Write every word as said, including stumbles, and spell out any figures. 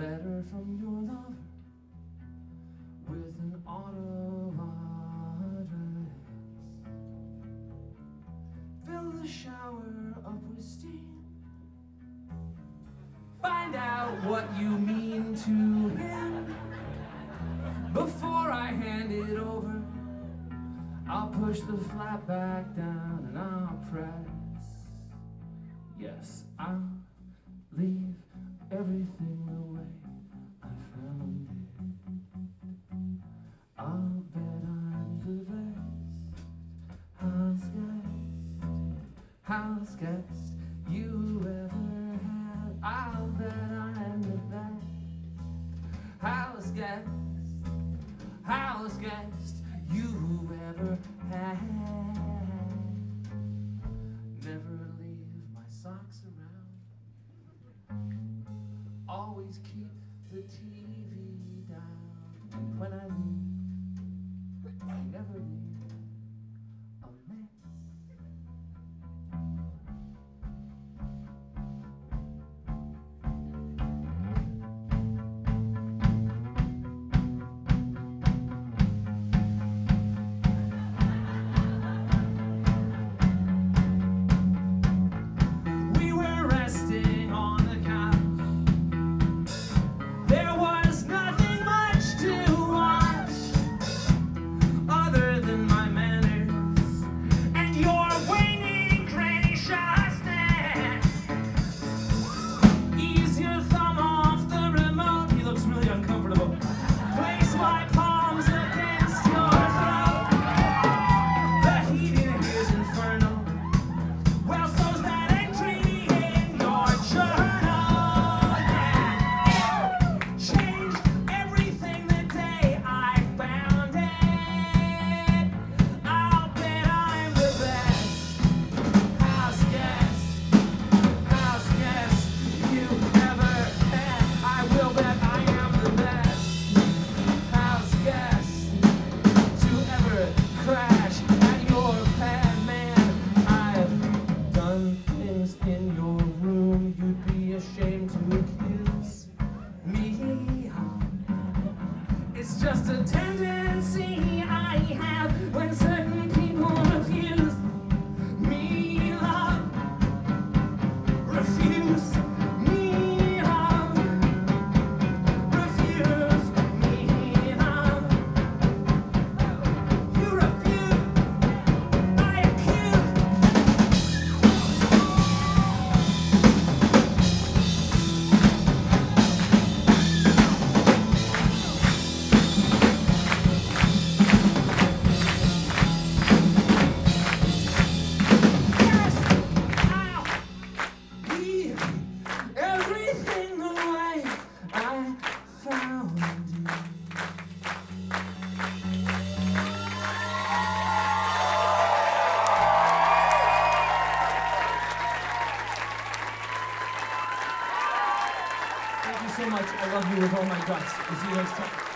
letter from your lover with an auto address. Fill the shower up with steam. Find out what you mean to him. Before I hand it over, I'll push the flap back down and I'll press. Yes, I'll leave everything the way I found it. I'll bet I'm the best house guest, house guest you ever had. I'll bet I'm the best house guest, house guest you ever had. Never leave my socks around. Always keep the T V down. And when I leave, I never leave a mess. It's just a tendency I have when certain people refuse me love, refuse me love, refuse me love. You refuse, I accuse. Thank you so much. I love you with all my guts. We'll see you next time.